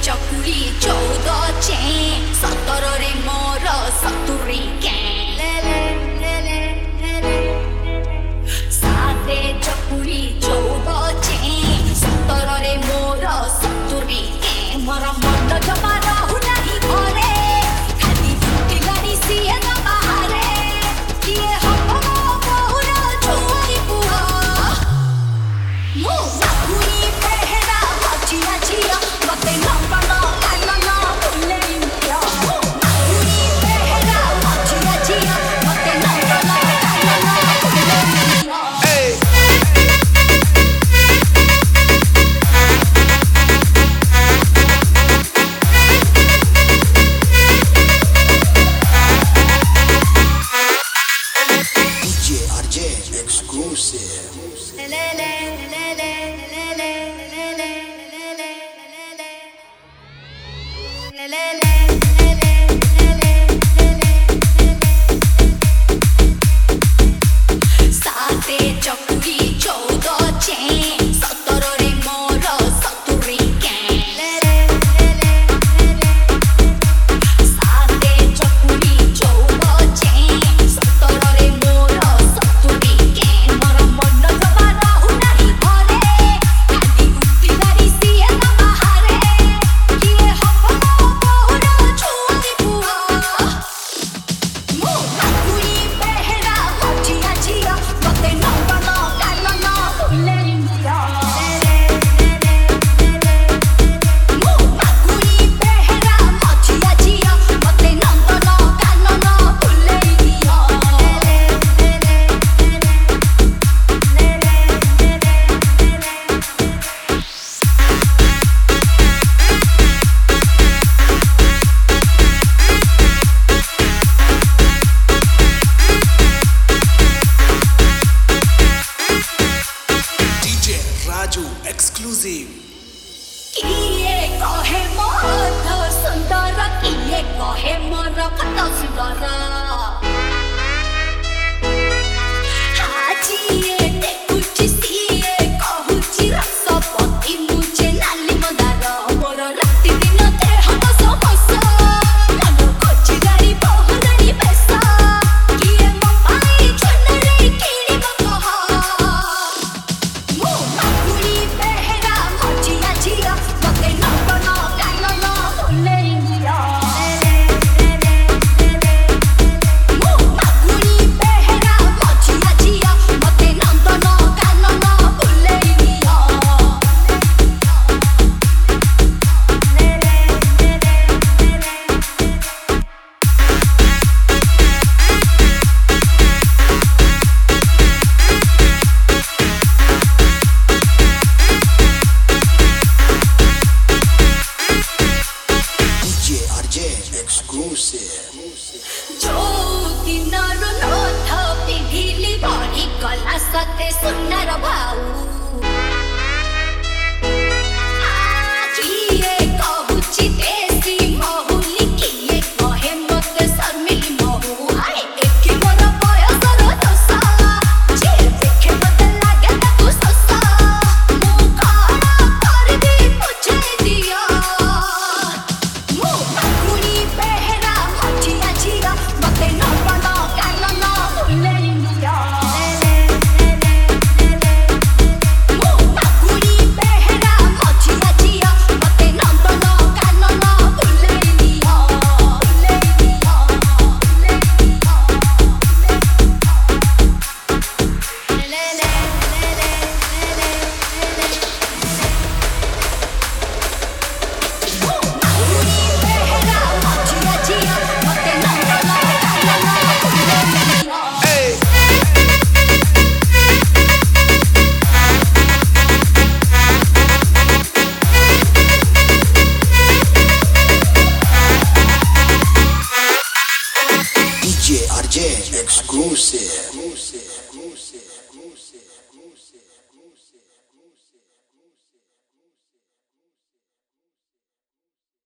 ଚକୁଳି 14 ଚେଁ 17ରେ ମୋର 70 ସାତେ ଚକୁଳି 14 ଚେଁ 17ରେ ମୋର 70 ମୋର ମନ ଜମା ରହୁନାହିଁ ଘରେ ଖାଲି ଫୁଟି ଗାଡ଼ି ସିଏ ନ ବାହାରେ କିଏ ହବ ମୋ ବୋହୁର ଛୁଆରୀ ପୁଅ ମୁଁ ମାଗୁଣି ବେହେରା ମଝିଆ ଝିଅ ମତେ ନବନ କାନନ ବୁଲେଇ ନିଅ ମାଗୁଣି ବେହେରା ମଝିଆ ଝିଅ ମତେ ନବନ କାନନ ବୁଲେଇ ନିଅ किए कहे मोर सुंदर किए कहे मोर कत सुंदर हाजिए देखुची सिए कहूची रसपति मुझे लाली मदार मोर राति दिन देह दस बस मन खोजी गाड़ी बहुदारी पैसा किए मो भाई चुनरी किणिब कह मो मागुणी बेहेरा मझिया झिया मते नबन कानन बुलेई निया मो मागुणी बेहेरा मझिया झिया मते नंदन कानन बुलेई निया जो दिनर नथ पिंधिली बड़ी गला सते सुनार भाऊ किए कहूची देसी महुली किए कहे मते शर्मिली महू आए एके मोर बयसर दशा जे देखे मते लागे ताकू ससा मु कण करबी बुझेई दिया मु मागुणी बेहेरा मझिया झिया मते नबन कानन बुलेई निया मु मागुणी बेहेरा मझिया झिया मते नंदन कानन बुलेई निया DJ RJ exclusive.